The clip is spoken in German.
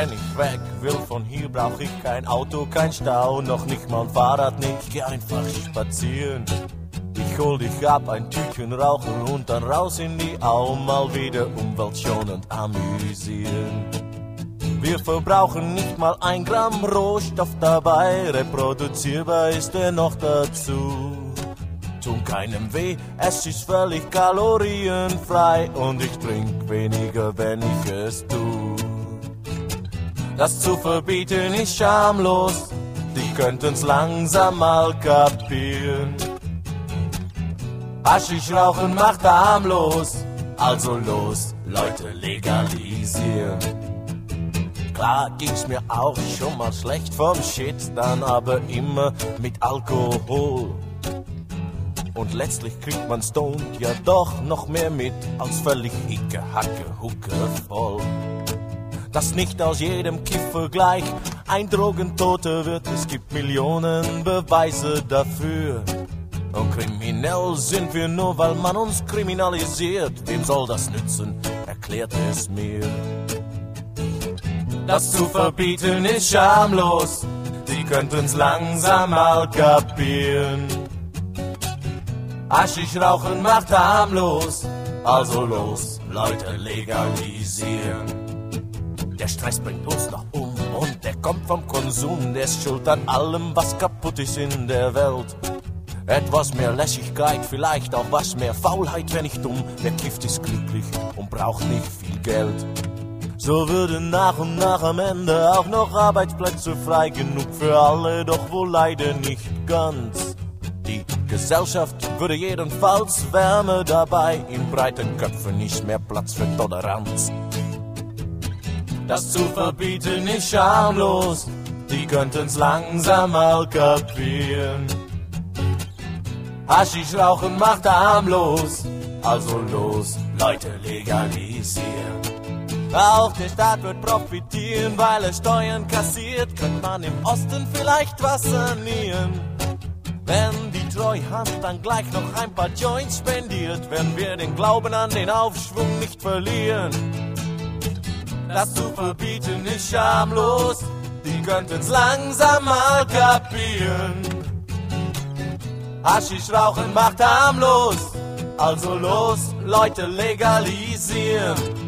wenn ich weg will von hier, brauch ich kein Auto, kein Stau, noch nicht mal ein Fahrrad, nicht, geh einfach spazieren. Ich hol dich ab, ein Tütchen rauchen und dann raus in die Au, mal wieder umweltschonend amüsieren. Wir verbrauchen nicht mal 1 Gramm Rohstoff dabei, reproduzierbar ist er noch dazu. Tun keinem weh, es ist völlig kalorienfrei und ich trink weniger, wenn ich es tu. Das zu verbieten ist schamlos, die könnten's langsam mal kapieren. Haschisch rauchen macht harmlos, also los, Leute, legalisieren. Klar ging's mir auch schon mal schlecht vom Shit, dann aber immer mit Alkohol. Und letztlich kriegt man stoned ja doch noch mehr mit, als völlig hicke, hacke, hucke voll. Dass nicht aus jedem Kiffer gleich ein Drogentoter wird, es gibt Millionen Beweise dafür. Und kriminell sind wir nur, weil man uns kriminalisiert. Wem soll das nützen? Erklärt es mir. Das zu verbieten ist schamlos, die könnten's langsam mal kapieren. Haschisch rauchen macht harmlos, also los, Leute, legalisieren. Der Stress bringt uns noch um und der kommt vom Konsum, der ist schuld an allem, was kaputt ist in der Welt. Etwas mehr Lässigkeit, vielleicht auch was mehr Faulheit, wenn nicht dumm. Wer kifft ist glücklich und braucht nicht viel Geld. So würden nach und nach am Ende auch noch Arbeitsplätze frei, genug für alle, doch wohl leider nicht ganz. Die Gesellschaft würde jedenfalls wärmer dabei, in breiten Köpfen nicht mehr Platz für Toleranz. Das zu verbieten ist schamlos, die könnten's langsam mal kapieren. Haschisch rauchen macht harmlos, also los, Leute, legalisieren. Auch der Staat wird profitieren, weil er Steuern kassiert, könnte man im Osten vielleicht was sanieren. Wenn die Treuhand dann gleich noch ein paar Joints spendiert, werden wir den Glauben an den Aufschwung nicht verlieren. Das zu verbieten ist schamlos, die könnten's langsam mal kapieren. Haschisch rauchen macht harmlos, also los, Leute, legalisieren.